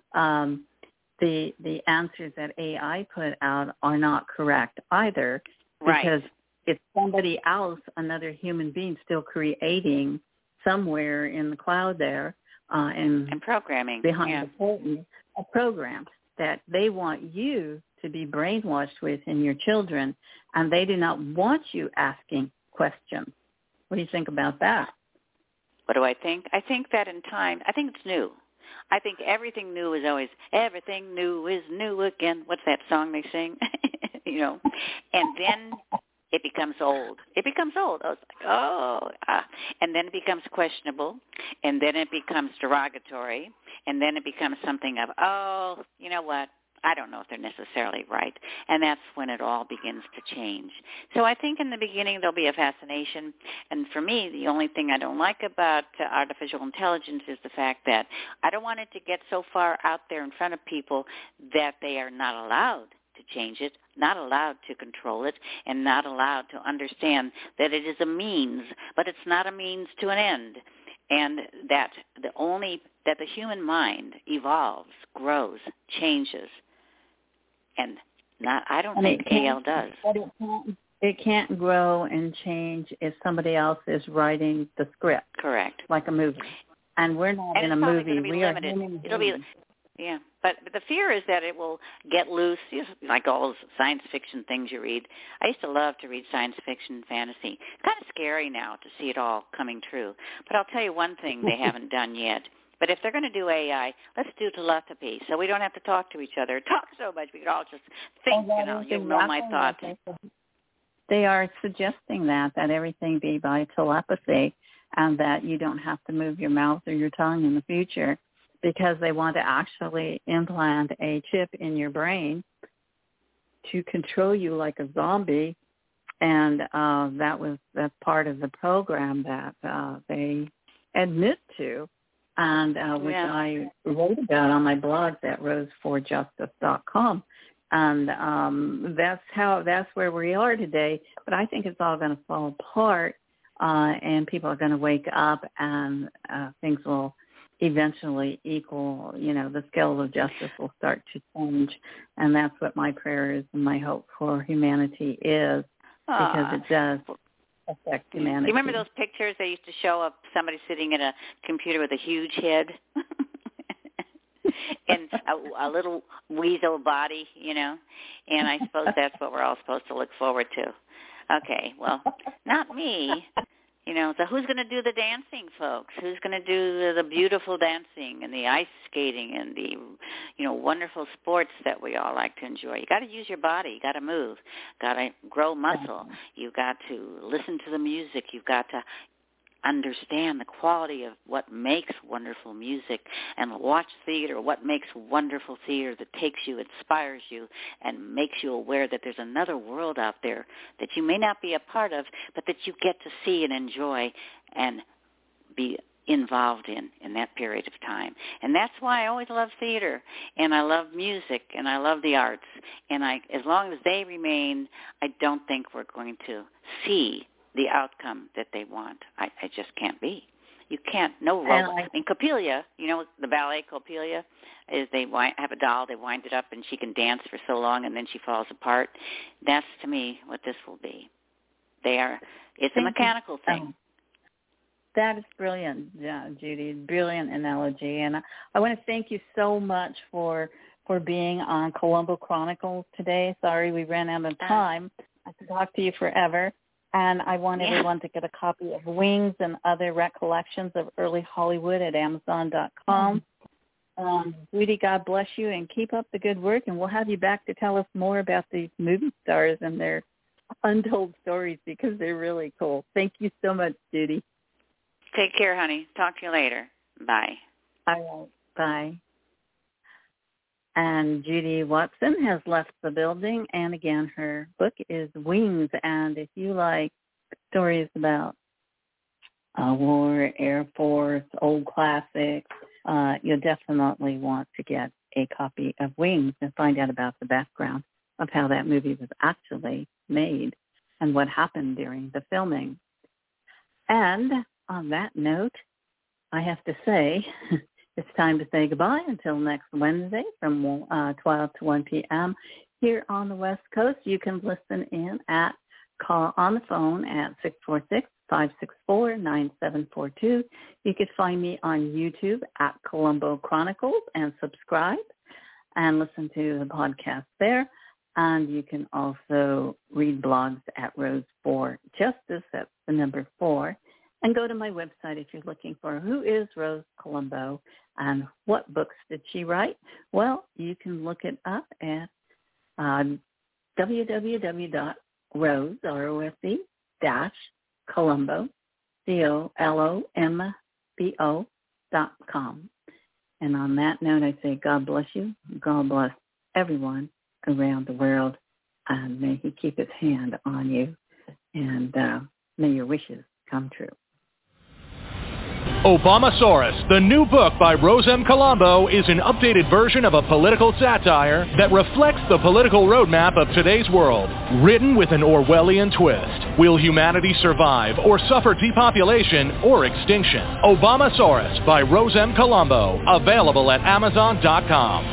the answers that AI put out are not correct either, because it's somebody else, another human being, still creating somewhere in the cloud there and programming behind the curtain, a program that they want you to be brainwashed with and your children, and they do not want you asking questions. What do you think about that? What do I think? I think that in time, I think it's new. I think everything new is always, everything new is new again. What's that song they sing? You know, and then it becomes old. It becomes old. I was like, and then it becomes questionable, and then it becomes derogatory, and then it becomes something of, you know what? I don't know if they're necessarily right. And that's when it all begins to change. So I think in the beginning there'll be a fascination. And for me, the only thing I don't like about artificial intelligence is the fact that I don't want it to get so far out there in front of people that they are not allowed to change it, not allowed to control it, and not allowed to understand that it is a means, but it's not a means to an end. And that the human mind evolves, grows, changes. And I don't think AL does. But it can't grow and change if somebody else is writing the script. Correct. Like a movie. And we're not in a movie. We are human beings. Yeah, but the fear is that it will get loose, like all those science fiction things you read. I used to love to read science fiction and fantasy. Kind of scary now to see it all coming true. But I'll tell you one thing they haven't done yet. But if they're going to do AI, let's do telepathy, so we don't have to talk to each other, talk so much. We could all just think, you'll know my thoughts. They are suggesting that everything be by telepathy and that you don't have to move your mouth or your tongue in the future, because they want to actually implant a chip in your brain to control you like a zombie. And that's part of the program that they admit to, and which I wrote about on my blogs at rose4justice.com. And that's where we are today. But I think it's all going to fall apart, and people are going to wake up, and things will eventually equal, the scales of justice will start to change. And that's what my prayer is and my hope for humanity is, because it does affect humanity. You remember those pictures they used to show of somebody sitting at a computer with a huge head and a little weasel body, And I suppose that's what we're all supposed to look forward to. Okay, well, not me. So who's going to do the dancing, folks? Who's going to do the beautiful dancing and the ice skating and the, wonderful sports that we all like to enjoy? You got to use your body. You got to move. Got to grow muscle. You got to listen to the music. You've got to understand the quality of what makes wonderful music, and watch theater, what makes wonderful theater that takes you, inspires you, and makes you aware that there's another world out there that you may not be a part of, but that you get to see and enjoy and be involved in that period of time. And that's why I always love theater, and I love music, and I love the arts. And as long as they remain, I don't think we're going to see the outcome that they want. I just can't be. You can't. No role. Coppelia, the ballet Coppelia, is they have a doll, they wind it up, and she can dance for so long, and then she falls apart. That's, to me, what this will be. It's a mechanical thing. That is brilliant, Judy. Brilliant analogy. And I want to thank you so much for being on Colombo Chronicles today. Sorry we ran out of time. I could talk to you forever. And I want everyone to get a copy of Wings and Other Recollections of Early Hollywood at Amazon.com. Judy, God bless you, and keep up the good work. And we'll have you back to tell us more about these movie stars and their untold stories because they're really cool. Thank you so much, Judy. Take care, honey. Talk to you later. Bye. All right. Bye. And Judy Watson has left the building. And again, her book is Wings. And if you like stories about war, Air Force, old classics, you'll definitely want to get a copy of Wings and find out about the background of how that movie was actually made and what happened during the filming. And on that note, I have to say it's time to say goodbye until next Wednesday from 12 to 1 p.m. here on the West Coast. You can listen in call on the phone at 646-564-9742. You could find me on YouTube at Colombo Chronicles and subscribe and listen to the podcast there. And you can also read blogs at Rose for Justice, that's the number 4. And go to my website if you're looking for who is Rose Colombo and what books did she write. Well, you can look it up at www.rose, R-O-S-E, Colombo, COLOMBO.com. And on that note, I say God bless you. God bless everyone around the world. And may he keep his hand on you. And may your wishes come true. Obamasaurus, the new book by Rose M. Colombo, is an updated version of a political satire that reflects the political roadmap of today's world. Written with an Orwellian twist. Will humanity survive or suffer depopulation or extinction? Obamasaurus by Rose M. Colombo. Available at Amazon.com.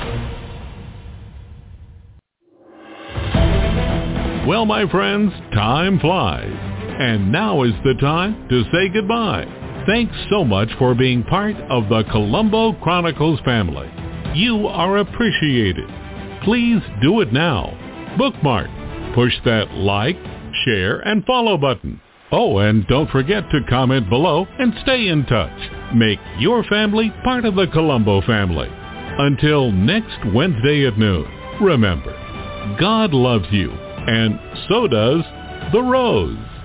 Well, my friends, time flies. And now is the time to say goodbye. Thanks so much for being part of the Colombo Chronicles family. You are appreciated. Please do it now. Bookmark. Push that like, share, and follow button. Oh, and don't forget to comment below and stay in touch. Make your family part of the Colombo family. Until next Wednesday at noon, remember, God loves you, and so does the Rose.